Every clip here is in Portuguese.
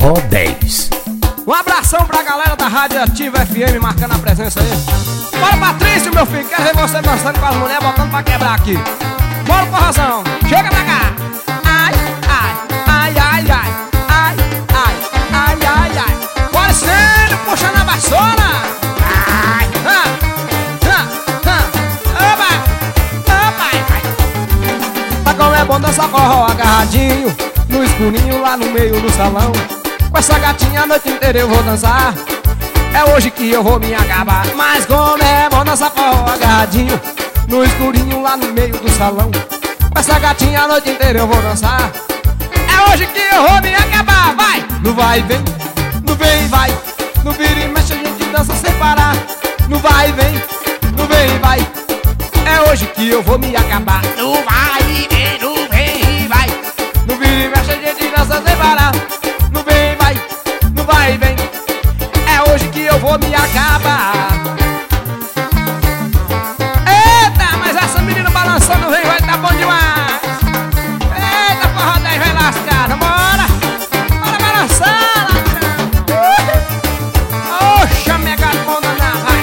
Forró 10. Um abração pra galera da Rádio Ativa FM marcando a presença aí. Bora, Patrício, meu filho, quero ver você dançando com as mulheres, botando pra quebrar aqui. Bora, porrazão, chega pra cá. Ai, ai, ai, ai, ai, ai, ai, ai, ai, ai. Bora sendo, puxando a vassoura. Ai, oba, oba, ai. Tá como é bom dançar forró agarradinho no escurinho lá no meio do salão. Com essa gatinha a noite inteira eu vou dançar. É hoje que eu vou me acabar. Mas como é bom dançar forró agarradinho no escurinho lá no meio do salão. Com essa gatinha a noite inteira eu vou dançar. É hoje que eu vou me acabar. Vai! No vai e vem, no vem e vai, no vira e mexe a gente dança sem parar. No vai e vem, no vem e vai. É hoje que eu vou me acabar. No vai e vem, no vem e vai, no vira e mexe a gente dança sem parar. No vem e vai, no vai e vem. É hoje que eu vou me acabar. Eita, mas essa menina balançando vem, vai tá bom demais. Eita, porra 10 vai lascar, bora. Bora balançar. Oxa, minha gatona, vai.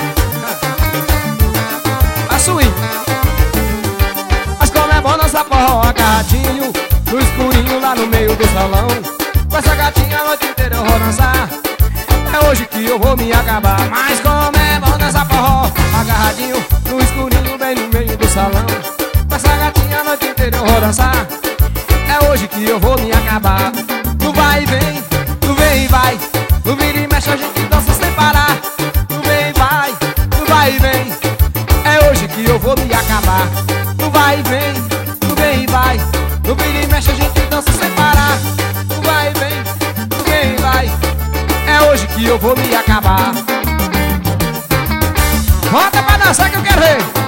A swing. Mas como é bom dançar forró agarradinho no escurinho lá no meio do salão. Com essa gatinha a noite inteira eu vou dançar. É hoje que eu vou me acabar. Mas como é bom dançar forró agarradinho no escurinho bem no meio do salão. Com essa gatinha a noite inteira eu vou dançar. É hoje que eu vou me acabar. No vai e vem, no vem e vai, no vira e mexe a gente dança sem parar. No vem e vai, no vai e vem. É hoje que eu vou me acabar. No vai e vem, no vem e vai, no vira e mexe a gente dança sem parar. No vai e vem, no vem e vai. É hoje que eu vou me acabar. Bota pra dançar que eu quero ver.